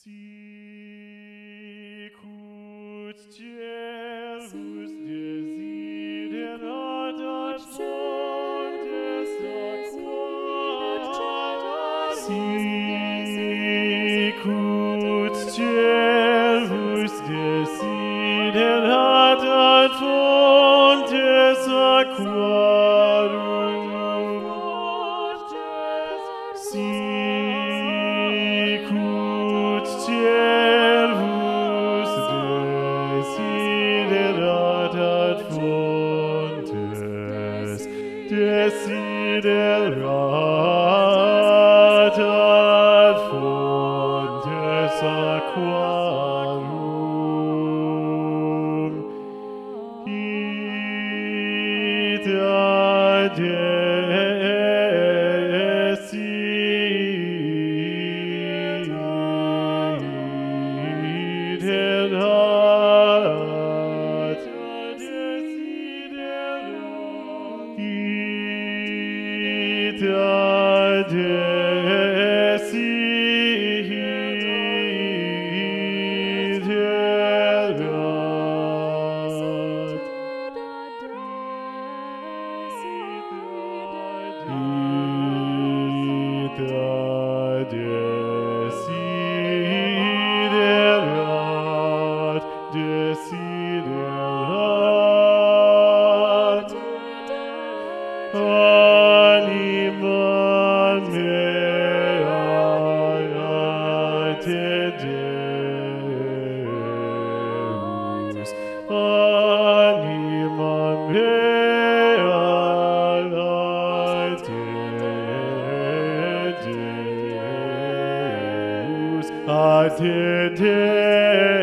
Sicut Cervus desideratat fontes aquarum. Sicut Cervus desideratat fontes aquarum. Sicut Cervus desideratat fontes, desideratat fontes aquarum. Ita anima mea te Deus, anima mea te Deus, a te Deus.